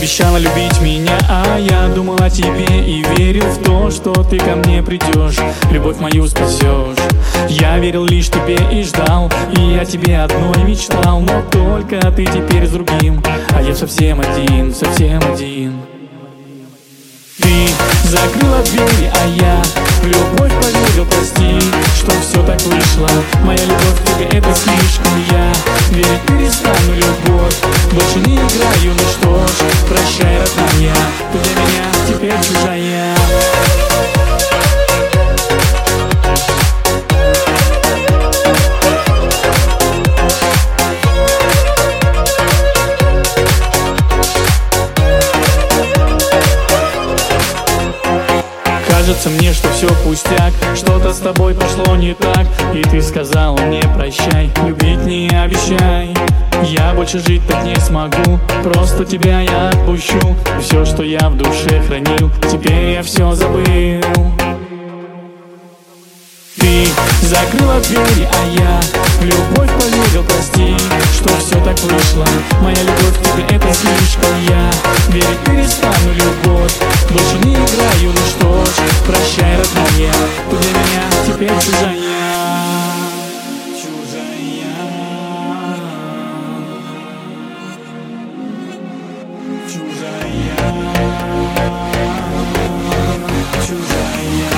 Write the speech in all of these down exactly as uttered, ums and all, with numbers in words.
обещала любить меня, а я думал о тебе и верил в то, что ты ко мне придешь, любовь мою спасешь. Я верил лишь тебе и ждал, и о тебе одной мечтал, но только ты теперь с другим, а я совсем один, совсем один. Ты закрыла двери, а я в любовь поверил, прости, что все так вышло. Моя любовь к тебе это слишком, я верить перестану, любовь больше не играю, ну что ж, прощай, родная, ты для меня теперь чужая. Кажется мне, что все пустяк, что-то с тобой пошло не так, и ты сказала мне прощай, любить не обещай. Я больше жить так не смогу, просто тебя я отпущу. Все, что я в душе хранил, теперь я все забыл. Ты закрыла двери, а я в любовь поверил, прости, что все так вышло. Моя любовь к тебе это слишком, я верить перестану, любовь больше не играю, ну что ж, прощай, родная, ты для меня теперь чужая. Чужая. Чужая. Чужая.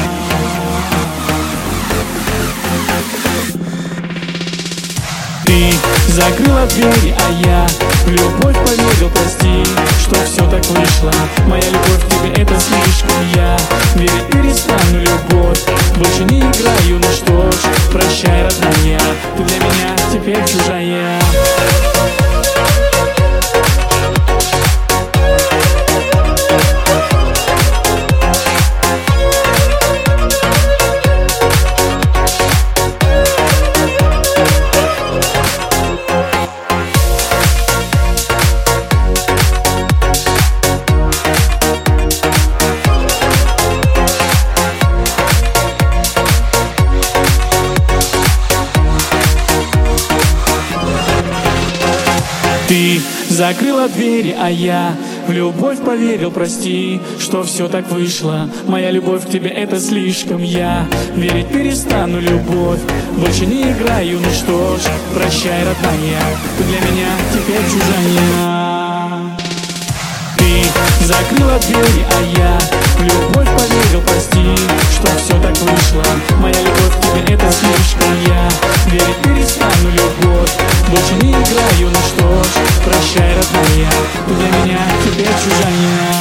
Ты закрыла двери, а я в любовь поверил, прости, что все так вышло. Моя любовь к тебе это слишком, я верить перестану, любовь больше не играю, ну что ж, прощай, родная, ты для меня теперь чужая. Ты закрыла двери, а я в любовь поверил, прости, что все так вышло. Моя любовь к тебе это слишком, я верить перестану, любовь больше не играю, ну что ж, прощай, родная, ты для меня теперь чужая. Ты закрыла двери, а я в любовь поверил, прости, что все так вышло. Моя любовь к тебе это слишком, я верить перестану, любовь больше не играю, ну что ж, прощай, родная, ты для меня теперь чужая.